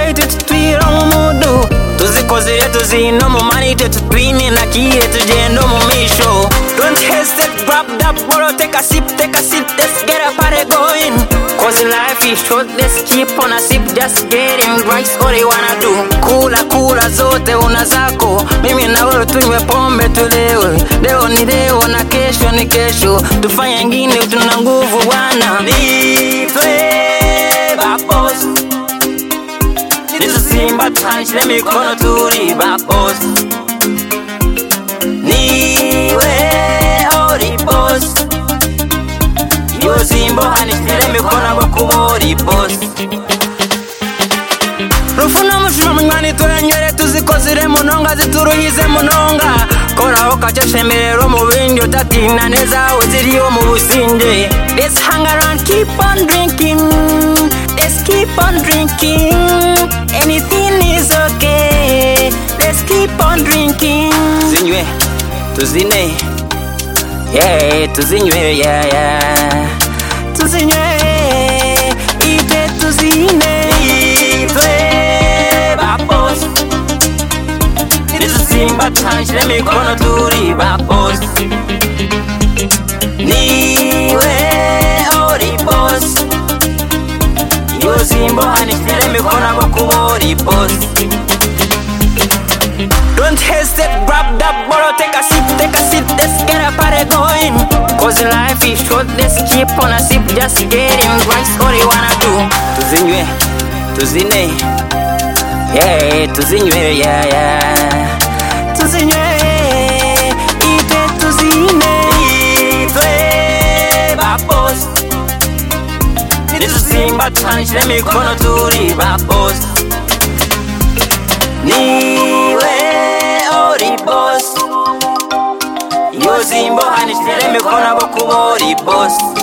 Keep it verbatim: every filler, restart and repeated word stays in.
ite tutwira mu mudu tuzikozere tuzino mu mani ite tutwine na kire tugendo mu misho. Don't hesitate, grab that bottle, take a sip, take a sip, let's get a party going. Cause life is short, let's keep on a sip, just getting right, all they wanna do. Kula kula zote una zako, mimi na wewe tunywe pombe tulewe. Leo ni leo na kesho ni kesho, tufanye ngine tuna nguvu wana. Nife bapos, nitusimba tanchile mikono turi bapos. Niwe ori boss, yo zimbo hanishile mikono bakubori boss. Rufuna mushima munywani turenywere tuzikozire munonga zituruhize munonga. Kora ukacheshe mirero mu bindi utatina neza uziriyo mu businde. Let's hang around, keep on drinking, let's keep on drinking. Anything is okay, let's keep on drinking. Zinywe, tuzine, yeah, tuzinywe, yeah, yeah. Tuzinywe, ite tuzine, ite bapos. Nitusimba tanchile mikono turi bapos. Niwe ori boss, yo zimbo hanishile mikono bakubori boss. Don't hesitate, grab that bottle, take a sip, take a sip, let's get a party going. Cause life is short, let's keep on a sip, just getting right, all they wanna do. Tuzinywe, tuzine, yeah, tuzinywe, yeah, yeah. Tuzinywe, ite tuzine, ite bapos. Nitusimba tanchile mikono turi bapos. Niwe ori boss, yo zimbo hanishile mikono bakubori boss.